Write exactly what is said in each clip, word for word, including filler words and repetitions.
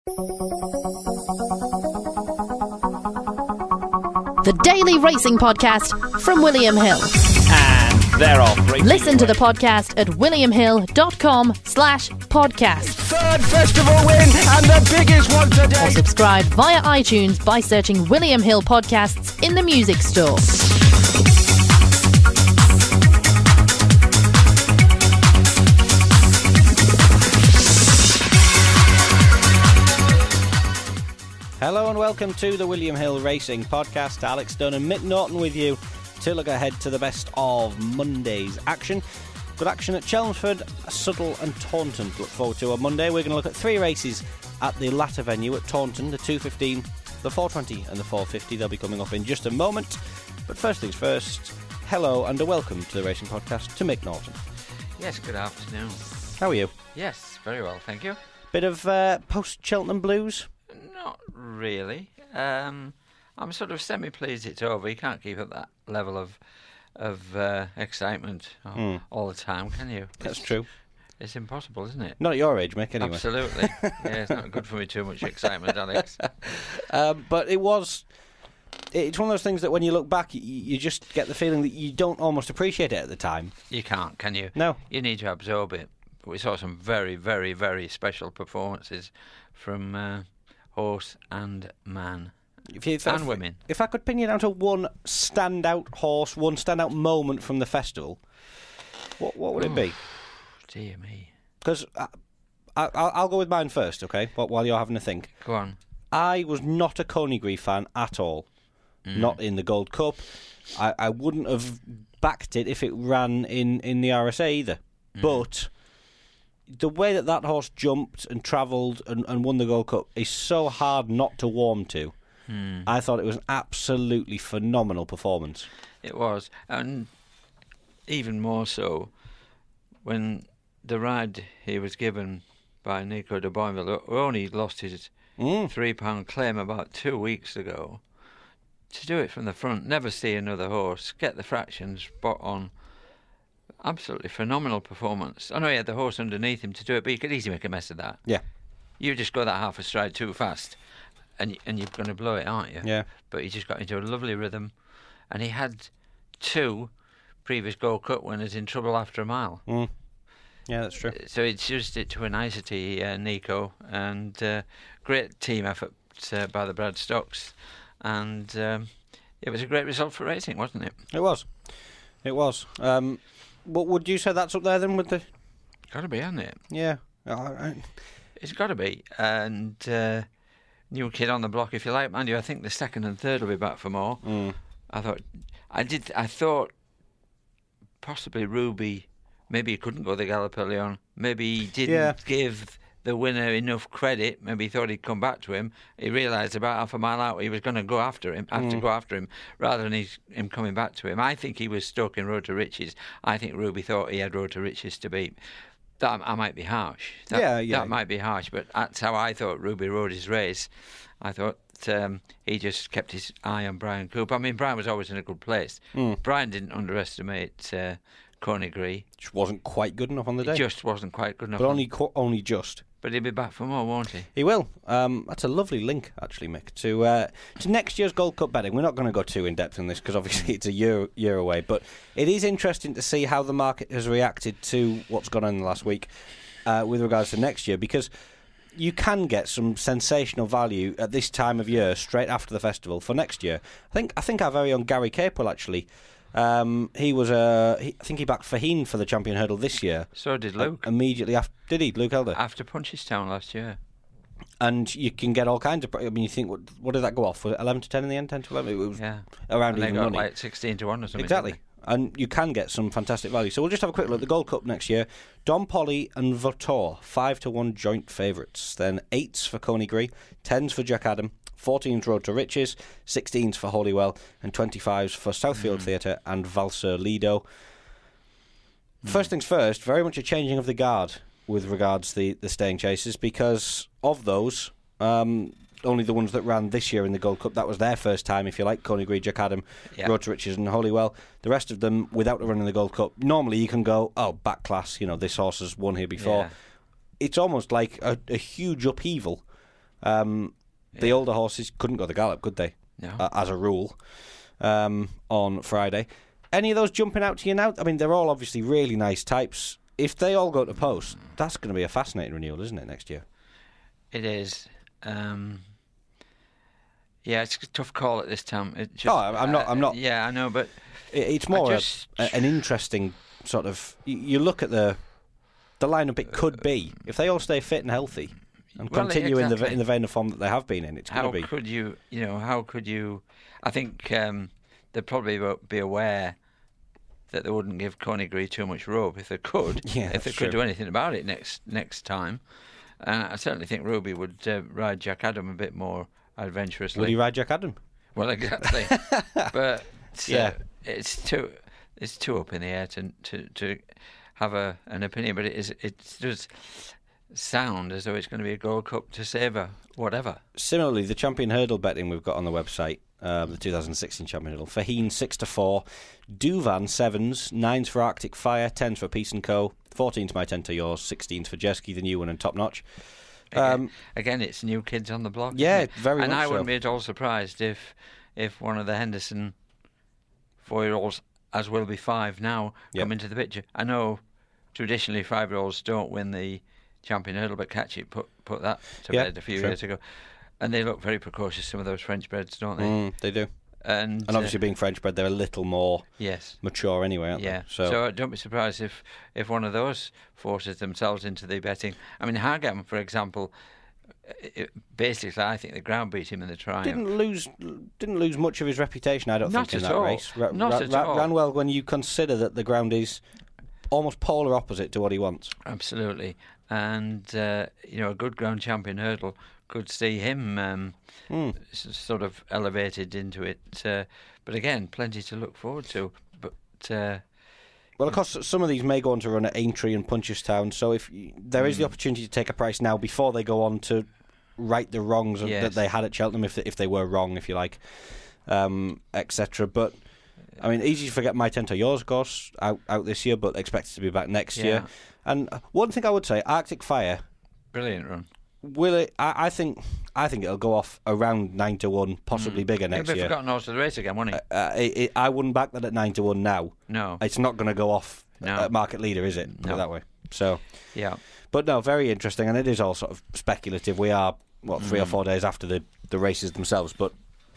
The Daily Racing Podcast from William Hill. And they're off. Racing Listen to away. the podcast at williamhill.com slash podcast. Third festival win and the biggest one today. Or subscribe via iTunes by searching William Hill Podcasts in the music store. Hello and welcome to the William Hill Racing Podcast. Alex Dunn and Mick Norton with you to look ahead to the best of Monday's action. Good action at Chelmsford, Suttle and Taunton to look forward to on Monday. We're going to look at three races at the latter venue at Taunton, the two fifteen, the four twenty and the four fifty. They'll be coming up in just a moment. But first things first, hello and a welcome to the Racing Podcast to Mick Norton. Yes, good afternoon. How are you? Yes, very well, thank you. Bit of uh, post-Cheltenham blues? Not really. Um, I'm sort of semi-pleased it's over. You can't keep up that level of of uh, excitement all, Mm. all the time, can you? That's It's- true. It's impossible, isn't it? Not at your age, Mick, anyway. Absolutely. Yeah, it's not good for me too much excitement, Alex. Um, but it was... It's one of those things that when you look back, you, you just get the feeling that you don't almost appreciate it at the time. You can't, can you? No. You need to absorb it. We saw some very, very, very special performances from uh, horse and man. If you, if, And women. If I could pin you down to one standout horse, one standout moment from the festival, what what would it be? Dear me. Because I, I, I'll I'll go with mine first, okay? While while you're having a think. Go on. I was not a Coneygree fan at all. Not in the Gold Cup. I, I wouldn't have backed it if it ran in, in the R S A either. But the way that that horse jumped and travelled and, and won the Gold Cup is so hard not to warm to. I thought it was an absolutely phenomenal performance. It was, and even more so when the ride he was given by Nico de Boinville, who only lost his Mm. three pound claim about two weeks ago. To do it from the front, never see another horse, get the fractions spot on. Absolutely phenomenal performance. I know he had the horse underneath him to do it, but you could easily make a mess of that. Yeah, You just go that half a stride too fast, and y- and you're going to blow it, aren't you? yeah. But he just got into a lovely rhythm, and he had two previous Gold Cup winners in trouble after a mile. Mm. Yeah, that's true. So it's used it to a nicety, uh, Nico, and uh, great team effort uh, by the Brad Stocks, and um, it was a great result for racing, wasn't it? It was. It was. Um, what would you say that's up there then with the... Got to be, hasn't it? Yeah. Uh, I- It's got to be, and uh, new kid on the block, if you like, man. You, I think the second and third will be back for more. mm. I thought, I did, I thought possibly Ruby. Maybe he couldn't go the Galopelion. Maybe he didn't Yeah. give the winner enough credit. Maybe he thought he'd come back to him. He realised about half a mile out he was going to go after him, have to go after him, rather than he's, him coming back to him. I think he was stuck in Road to Riches. I think Ruby thought he had Road to Riches to beat. That I might be harsh. That, Yeah, yeah. That might be harsh, but that's how I thought Ruby rode his race. I thought um, he just kept his eye on Brian Cooper. I mean, Brian was always in a good place. Brian didn't underestimate uh, Coneygree. Just wasn't quite good enough on the He day. just wasn't quite good enough. But only qu- only just. But he'll be back for more, won't he? He will. Um, that's a lovely link, actually, Mick, to uh, to next year's Gold Cup betting. We're not going to go too in depth on this because obviously it's a year year away. But it is interesting to see how the market has reacted to what's gone on in the last week uh, with regards to next year, because you can get some sensational value at this time of year, straight after the festival, for next year. I think I think our very own Gary Capel actually. Um, he was uh, he, I think he backed Faheen for the champion hurdle this year. So did Luke. Uh, immediately after, did he, Luke Elder? After Punchestown last year. And you can get all kinds of. I mean, you think what, what did that go off? Was it eleven to ten in the end? Ten to eleven? It was Yeah. around And they even got money. like sixteen to one or something. Exactly. didn't And you can get some fantastic value. So we'll just have a quick look at the Gold Cup next year. Don Polly and Votor, five to one joint favourites. Then eights for Coneygree, tens for Jack Adam, fourteens Road to Riches, sixteens for Holywell, and twenty-fives for Southfield Mm. Theatre and Valsur Lido. First things first, very much a changing of the guard with regards to the, the staying chasers, because of those, um, only the ones that ran this year in the Gold Cup, that was their first time, if you like, Coneygree, Jack Adam, Yeah. Road to Riches and Holywell. The rest of them, without running the Gold Cup, normally you can go, oh, back class, you know, this horse has won here before. Yeah. It's almost like a, a huge upheaval Um, the Yeah. older horses couldn't go the gallop, could they? No. Uh, as a rule, um, on Friday. Any of those jumping out to you now? I mean, they're all obviously really nice types. If they all go to post, that's going to be a fascinating renewal, isn't it, next year? It is. Um, yeah, it's a tough call at this time. It just, Oh, I'm not- I'm not- Uh, yeah, I know, but It, it's more a- just- a, an interesting sort of. You, you look at the the lineup it could be if they all stay fit and healthy and Well, continue in the exactly. in the vein of form that they have been in. It's going how to be. could you? You know, how could you? I think um, they'd probably wo- be aware that they wouldn't give Conegry too much rope if they could. Yeah, if they that's could true. do anything about it next next time. Uh, I certainly think Ruby would uh, ride Jack Adam a bit more adventurously. Would he ride Jack Adam? Well, exactly. But Yeah. yeah, it's too it's too up in the air to to, to have a an opinion. But it is it does sound as though it's going to be a Gold Cup to savour whatever. Similarly, the champion hurdle betting we've got on the website, um, the two thousand sixteen champion hurdle, Faheen six to four, Duvan sevens, nines for Arctic Fire, tens for Peace and Co, fourteens My Ten to Yours, sixteens for Jeski, the new one, and Top Notch. Again, Um, again, it's new kids on the block. yeah, isn't it? very And much I wouldn't so. be at all surprised if if one of the Henderson four-year-olds, as will be five now, Yep. come into the picture. I know traditionally five-year-olds don't win the champion hurdle, but Catchy put put that to Yeah, bed a few true. years ago, and they look very precocious. Some of those French breds, don't they? Mm, they do. And, And obviously, uh, being French bred, they're a little more yes. mature anyway, aren't Yeah, they? so, don't be surprised if, if one of those forces themselves into the betting. I mean, Hagam, for example, it, basically, I think the ground beat him in the Triumph. didn't lose didn't lose much of his reputation, I don't Not think, in at that all. race. Ra- Not ra- at ra- all. Ran well when you consider that the ground is almost polar opposite to what he wants. Absolutely. And, uh, you know, a good ground champion hurdle could see him um, Mm. s- sort of elevated into it. Uh, but again, plenty to look forward to. But uh, Well, of course, some of these may go on to run at Aintree and Punchestown, so if y- there is the opportunity to take a price now before they go on to right the wrongs of- Yes. that they had at Cheltenham, if they, if they were wrong, if you like, um, et cetera. But I mean, easy to forget My Ten to Yours, of course, out out this year, but expected to be back next Yeah. year. And one thing I would say, Arctic Fire, brilliant run. will it? I, I think I think it'll go off around nine to one, possibly bigger next He'll be year. forgotten horse of the race again, won't he? Uh, it, it, I wouldn't back that at nine to one now. no. It's not going to go off No. at market leader, is it? Put No. it that way. So. Yeah. But no, very interesting, and it is all sort of speculative. We are, what, three or Mm. four days after the, the races themselves, but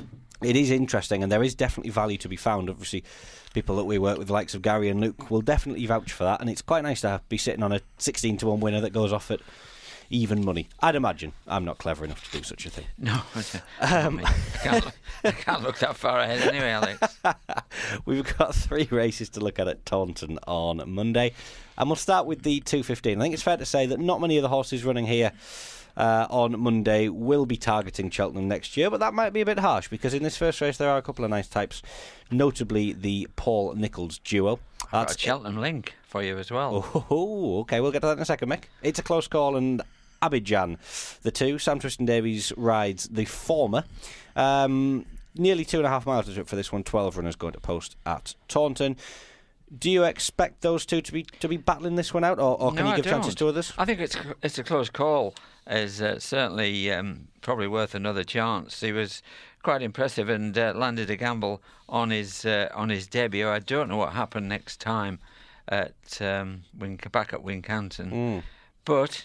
it is interesting, and there is definitely value to be found. Obviously, people that we work with, the likes of Gary and Luke, will definitely vouch for that, and it's quite nice to be sitting on a sixteen to one winner that goes off at even money. I'd imagine. I'm not clever enough to do such a thing. No. I, mean, I, can't look, I can't look that far ahead anyway, Alex. We've got three races to look at at Taunton on Monday, and we'll start with the two fifteen. I think it's fair to say that not many of the horses running here uh, on Monday will be targeting Cheltenham next year, but that might be a bit harsh because in this first race there are a couple of nice types, notably the Paul Nichols duo. I've got a Cheltenham link for you as well. Oh, okay, we'll get to that in a second, Mick. It's a close call, and Abidjan, the two. Sam Tristan Davies rides the former. Um, nearly two and a half miles to trip for this one. Twelve runners going to post at Taunton. Do you expect those two to be to be battling this one out, or, or can No, you I give chances don't. to others? I think it's it's a close call. Is uh, certainly um, probably worth another chance. He was quite impressive and uh, landed a gamble on his uh, on his debut. I don't know what happened next time at um, Win- back at Wincanton, Mm. but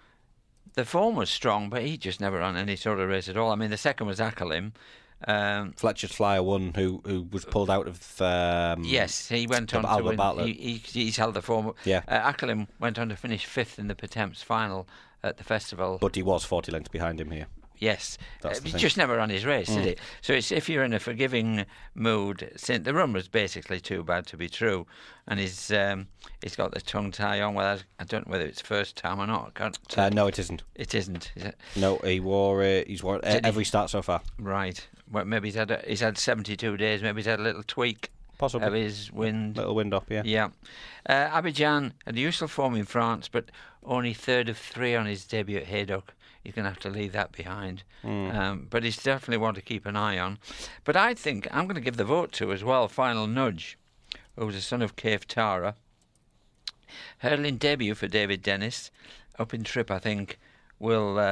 the form was strong. But he just never ran any sort of race at all. I mean, the second was Akalim. Um, Fletcher's Flyer won, who who was pulled out of. Um, Yes, he went on Albert to win. Bartlett. He, he, he's held the form. Yeah. Uh, Akalim went on to finish fifth in the Pertemps final at the festival. but he was forty lengths behind him here. Yes, That's uh, the he thing. just never ran his race, Mm. did it? So it's, if you're in a forgiving mood, since the run was basically too bad to be true, and he's um, he's got the tongue tie on. Well, I, I don't know whether it's first time or not. I can't, Uh, no, it isn't. it isn't. Is it? No, he wore uh, he's wore uh, Did he? every start so far. Right. Well, maybe he's had a, he's had seventy-two days. Maybe he's had a little tweak Possibly. of his wind. Little wind up, yeah. Yeah. Uh, Abidjan had a useful form in France, but only third of three on his debut at Haydock. You're going to have to leave that behind. Mm. Um, but he's definitely one to keep an eye on. But I think I'm going to give the vote to as well, Final Nudge, who was a son of Cave Tara. Hurdling debut for David Dennis. Up in trip, I think, will um,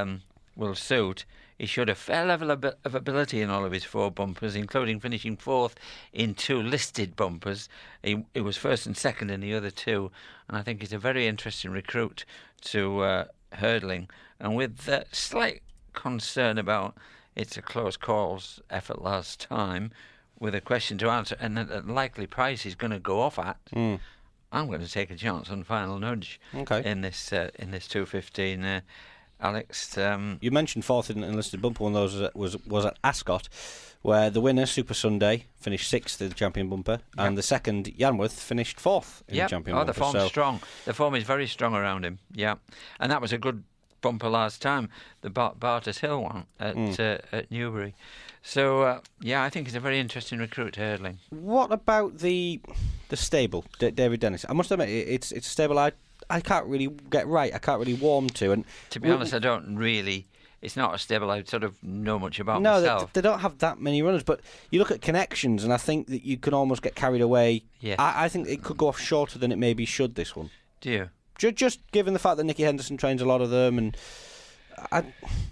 will suit. He showed a fair level of of ability in all of his four bumpers, including finishing fourth in two listed bumpers. He, he was first and second in the other two, and I think he's a very interesting recruit to uh, hurdling. And with that slight concern about it's a close calls effort last time, with a question to answer, and a likely price he's going to go off at, mm. I'm going to take a chance on Final Nudge okay. in this uh, in this two fifteen. Uh, Alex, um, you mentioned fourth in an enlisted bumper. One of those was was at Ascot, where the winner, Super Sunday, finished sixth in the champion bumper, yep. and the second, Yanworth, finished fourth in yep. the champion oh, bumper. Oh, the form's so. strong. The form is very strong around him. Yeah, and that was a good bumper last time, the Bar- Barters Hill one at mm. uh, at Newbury. So uh, yeah, I think he's a very interesting recruit to hurdling. What about the the stable, D- David Dennis? I must admit, it's it's a stable I. I can't really get right. I can't really warm to. And to be we, honest, I don't really. It's not a stable I sort of know much about no, myself. No, they, they don't have that many runners. But you look at connections, and I think that you can almost get carried away. Yes. I, I think it could go off shorter than it maybe should. This one. Do you? Just, just given the fact that Nicky Henderson trains a lot of them, and I,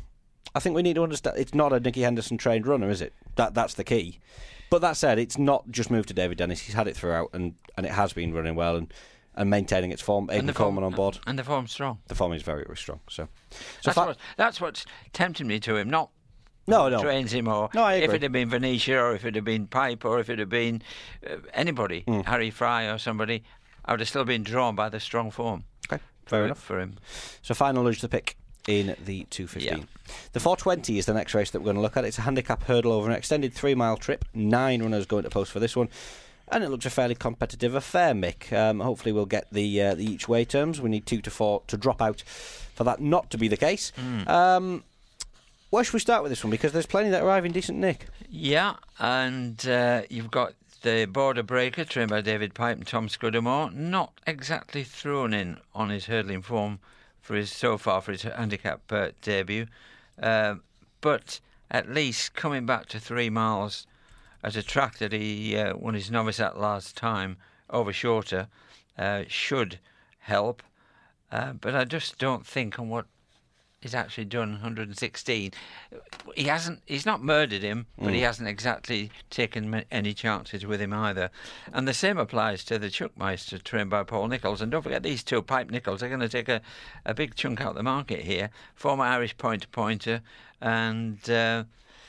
I think we need to understand it's not a Nicky Henderson trained runner, is it? That that's the key. But that said, it's not just moved to David Dennis. He's had it throughout, and, and it has been running well. And. And maintaining its form, Aidan Coleman on board. And the form's strong. The form is very, very strong. So, so that's, fa- what, that's what's tempting me to him, not no, no. trains him or no, I agree. If it had been Venetia or if it had been Pipe or if it had been uh, anybody, mm. Harry Fry or somebody, I would have still been drawn by the strong form. Okay, fair for, enough. For him. So final nudge to pick in the two fifteen. Yeah. The four twenty is the next race that we're going to look at. It's a handicap hurdle over an extended three-mile trip. Nine runners going to post for this one. And it looks a fairly competitive affair, Mick. Um, hopefully we'll get the uh, the each way terms. We need two to four to drop out for that not to be the case. Mm. Um, where should we start with this one? Because there's plenty that arrive in decent nick. Yeah, and uh, you've got the Border Breaker, trained by David Pipe and Tom Scudamore, not exactly thrown in on his hurdling form for his so far for his handicap uh, debut, uh, but at least coming back to three miles at a track that he uh, won his novice at last time over shorter uh, should help. Uh, but I just don't think on what he's actually done, one hundred sixteen. He hasn't. He's not murdered him, but mm. he hasn't exactly taken any chances with him either. And the same applies to the Chuckmeister, trained by Paul Nicholls. And don't forget, these two, Pipe Nicholls, are going to take a, a big chunk out of the market here. Former Irish pointer-pointer, and uh,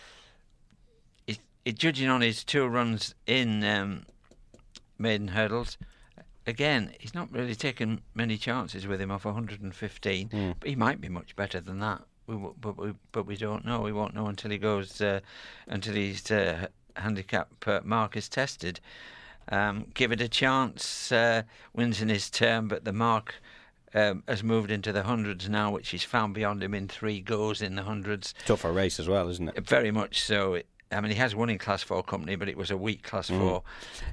it, it, judging on his two runs in um, maiden hurdles, again, he's not really taken many chances with him off one hundred fifteen, mm. but he might be much better than that. We, but we, but we don't know. We won't know until he goes, uh, until his uh, handicap uh, mark is tested. Um, give it a chance. Uh, wins in his term, but the mark um, has moved into the hundreds now, which he's found beyond him in three goes in the hundreds. Tougher race as well, isn't it? Very much so. It, I mean, he has won in Class Four company, but it was a weak Class mm. Four.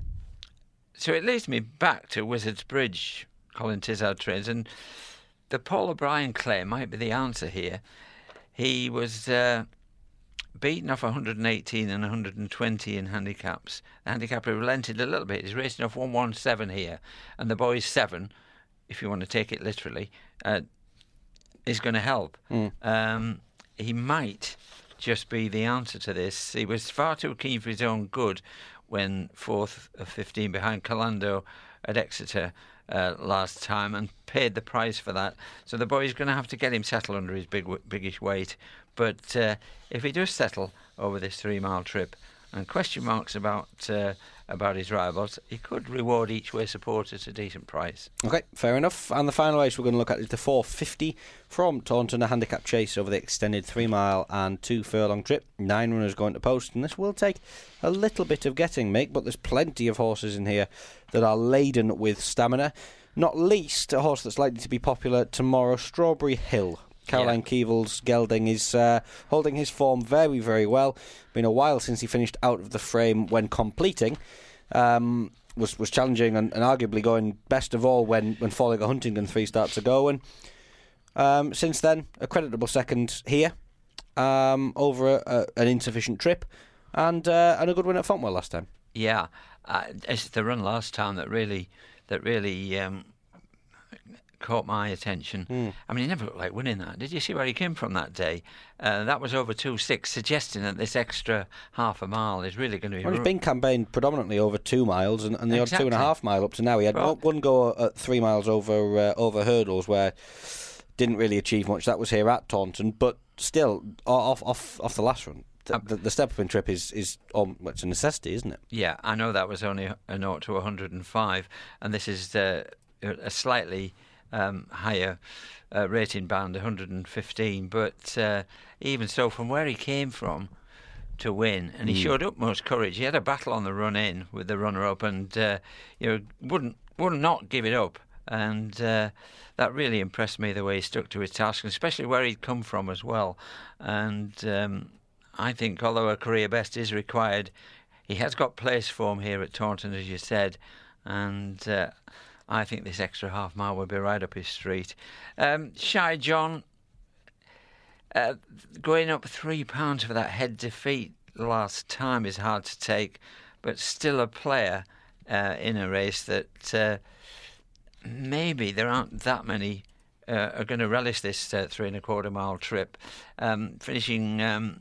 So it leads me back to Wizards Bridge, Colin Tizard trains, and the Paul O'Brien claim might be the answer here. He was uh, beaten off one hundred eighteen and one hundred twenty in handicaps. The handicapper relented a little bit. He's racing off one seventeen here, and the boy's seven, if you want to take it literally, uh, is going to help. Mm. Um, he might just be the answer to this. He was far too keen for his own good when fourth of fifteen behind Calando at Exeter uh, last time, and paid the price for that. So the boy's going to have to get him settled under his big, biggish weight. But uh, if he does settle over this three-mile trip, and question marks about uh, about his rivals, he could reward each way supporters at a decent price. Okay, fair enough. And the final race we're going to look at is the four fifty from Taunton, a handicap chase over the extended three-mile and two-furlong trip. Nine runners going to post, and this will take a little bit of getting, Mick, but there's plenty of horses in here that are laden with stamina. Not least a horse that's likely to be popular tomorrow, Strawberry Hill. Caroline yeah. Keevel's gelding is uh, holding his form very, very well. Been a while since he finished out of the frame when completing. Um, was was challenging and, and arguably going best of all when, when falling a Huntingdon three starts ago. And um, since then, a creditable second here um, over a, a, an insufficient trip and uh, and a good win at Fontwell last time. Yeah, uh, it's the run last time that really that really um, caught my attention. Mm. I mean, he never looked like winning that. Did you see where he came from that day? Uh, that was over two six, suggesting that this extra half a mile is really going to be... Well, he's been campaigned predominantly over two miles and, and the exactly. odd two and a half mile up to now. He had well, one go at three miles over uh, over hurdles where didn't really achieve much. That was here at Taunton, but still, off off off the last run. The, the, the step-up trip is, is um, it's a necessity, isn't it? Yeah, I know that was only a zero to one hundred and five, and this is uh, a slightly um, higher uh, rating band, one hundred and fifteen. But uh, even so, from where he came from to win, and he mm. showed utmost courage. He had a battle on the run in with the runner-up, and uh, you know wouldn't would not give it up. And uh, that really impressed me, the way he stuck to his task, and especially where he'd come from as well. And um, I think, although a career best is required, he has got place form here at Taunton, as you said, and uh, I think this extra half mile will be right up his street. Um, Shy John, uh, going up three pounds for that head defeat last time is hard to take, but still a player uh, in a race that uh, maybe there aren't that many uh, are going to relish this uh, three and a quarter mile trip, um, finishing... Um,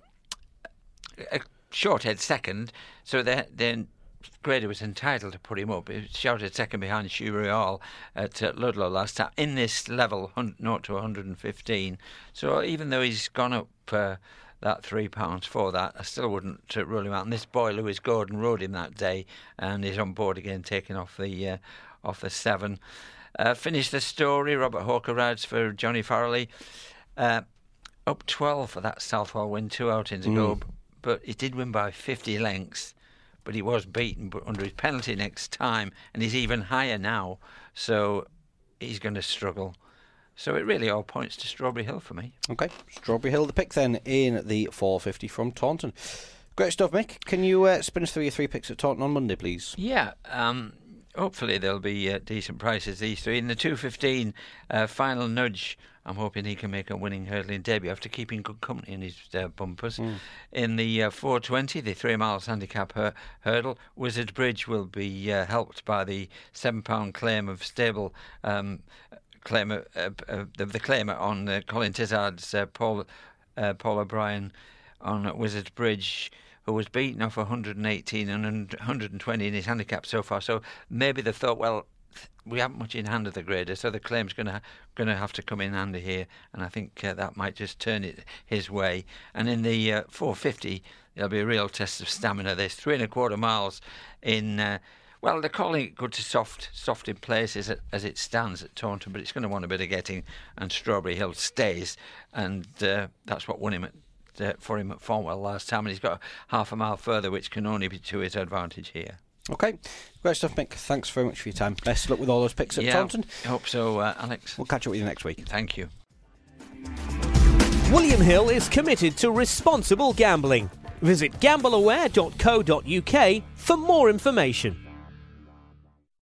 a short head second, so then Grady was entitled to put him up. He shouted second behind Shoe Royale at uh, Ludlow last time in this level, zero to one hundred and fifteen. So even though he's gone up uh, that three pounds for that, I still wouldn't uh, rule him out. And this boy Lewis Gordon rode him that day, and he's on board again, taking off the uh, off the seven. Uh, finished the story. Robert Hawker rides for Johnny Farrelly. Uh, up twelve for that Southwell win, two outings ago. Mm. But he did win by fifty lengths, but he was beaten under his penalty next time, and he's even higher now, so he's going to struggle. So it really all points to Strawberry Hill for me. OK, Strawberry Hill, the pick then in the four fifty from Taunton. Great stuff, Mick. Can you uh, spin us through your three picks at Taunton on Monday, please? Yeah, um, hopefully there'll be uh, decent prices, these three. In the two fifteen, uh, Final Nudge, I'm hoping he can make a winning hurdling debut after keeping good company in his uh, bumpers. Mm. In the uh, four twenty, the three miles handicap hur- hurdle, Wizard Bridge will be uh, helped by the seven pound claim of stable um, claim uh, uh, the, the claimer on uh, Colin Tizard's uh, Paul uh, Paul O'Brien on Wizard Bridge, who was beaten off one hundred and eighteen and one hundred and twenty in his handicap so far. So maybe they thought, well, we haven't much in hand of the grader, so the claim's going to going to have to come in handy here, and I think uh, that might just turn it his way. And in the uh, four fifty, there'll be a real test of stamina. There's three and a quarter miles in. Uh, well, they're calling it good to soft, soft in places as it stands at Taunton, but it's going to want a bit of getting. And Strawberry Hill stays, and uh, that's what won him at. Uh, for him at Farnwell last time, and he's got half a mile further, which can only be to his advantage here. OK, great stuff, Mick. Thanks very much for your time. Best of luck with all those picks at yeah, Taunton. I hope so, uh, Alex. We'll catch up with you next week. Thank you. William Hill is committed to responsible gambling. Visit gambleaware dot co dot uk for more information.